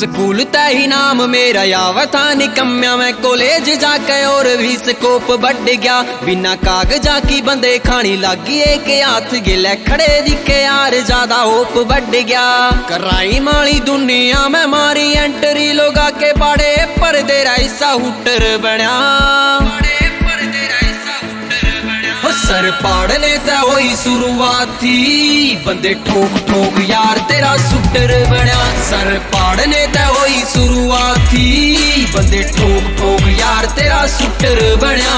School तय ही नाम मेरा यावा था निकम्या, मैं कॉलेज जाके और भी स्कोप बढ़ गया। बिना कागजा की बंदे खानी लागी एक हाथ गिले खड़े दिखे यार ज्यादा होप बढ़ गया। कराई माली दुनिया में मारी एंट्री लोगा के पाड़े पर तेरा हिस्सा हुटर बना। सर पाड़ने ते होई शुरुआत थी बंदे ठोक ठोक यार तेरा सुटर बना। सर पाड़ने ते होई शुरुआत थी बंदे ठोक ठोक यार तेरा सुटर बना।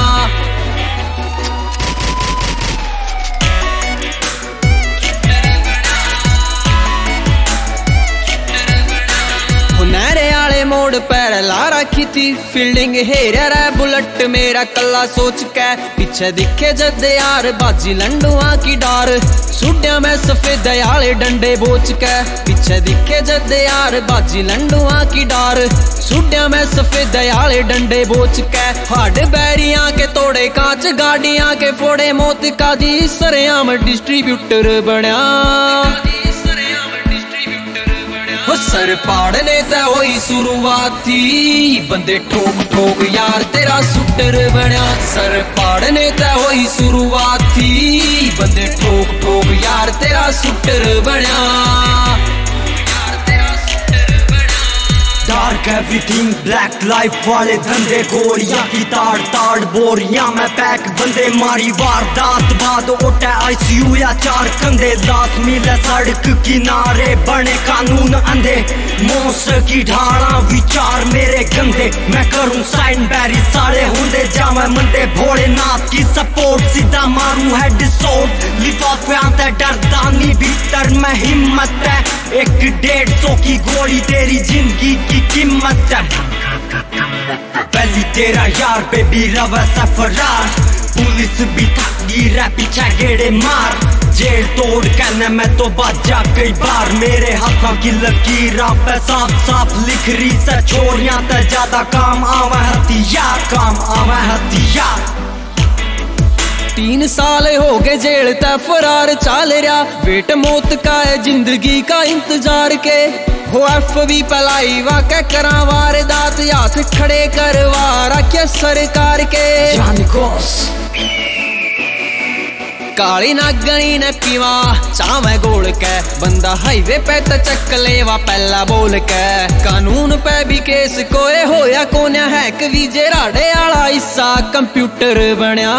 मोड़ पैर ला रखी थी फील्डिंग हेर बुलेट मेरा कला सोच के पीछे दिखे जद यार बाजी लंडुआ की डार। सुड्या में सफेद आले डंडे बोच के पीछे दिखे जद यार बाजी लंडुआ की डार। सुड्या में सफेद आले डंडे बोच के हार्ड बैरिया के तोड़े कांच गाड़ियां के फोड़े मौत का जी सरेआम डिस्ट्रीब्यूटर बना। सर पाड़ने ते होई शुरुआत थी बंदे ठोक ठोक यार तेरा सुटर बना। सर पाड़ने ते होई शुरुआत थी बंदे ठोक ठोक यार तेरा सुटर बना। डार्क एवरीथिंग ब्लैक लाइफ वाले धंधे गोरियां की ताड़ ताड़ बोरियां में पैक बंदे मारी वारदात बाद ओटा ICU या चार कंधे दांत मिले सड़क किनारे बने कानून अंधे। मोस की ढाला विचार मेरे गंदे मैं करूं साइन बैरी साले होंदे जावे मंदे भोलेनाथ की सपोर्ट सीधा मारूं हेड शॉट। लिफाफे आते डरदानी भीतर में हिम्मत है 100-150 की गोली तेरी जिंदगी की कीमत है। पहली तेरा यार बेबी रवा सफरार पुलिस भी थकी रे पीछे गेड़े मार। जेल तोड़ कहने में तो बाजा कई बार मेरे हाथों की लकीरां पे साफ साफ लिख रही से छोरियां ते ज्यादा काम आवे हथियार काम आवे हथियार। 3 साल हो गए जेल ते फरार चल रहा वेट मौत का है जिंदगी का इंतजार के। हो FB पलाई वाके करा वारदात हाथ खड़े करवा रखे सरकार के। काली नागनी ने पीवा चावे गोल के बंदा हाईवे पे तो चक लेवा पहला बोल के। कानून पे भी केस कोई होया कोन्या है कभी जे राड़े आला हिस्सा कंप्यूटर बनया।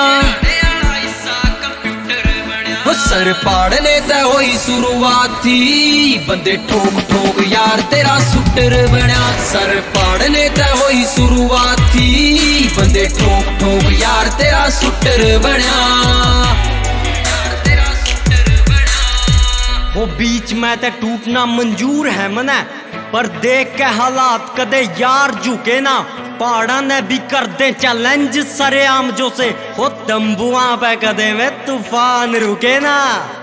सर पाड़ने ते होई शुरुआत थी बंदे ठोक ठोक यार तेरा सुटर बना। सर पाड़ने ते होई शुरुआत थी बंदे ठोक ठोक यार तेरा सुटर बना। वो बीच में ते टूटना मंजूर है मने पर देख के हालात कदे यार झुके ना। पहाड़ा ने भी कर दे चैलेंज सरेआम जो से हो तंबुआ पे कदे में तूफान रुके ना।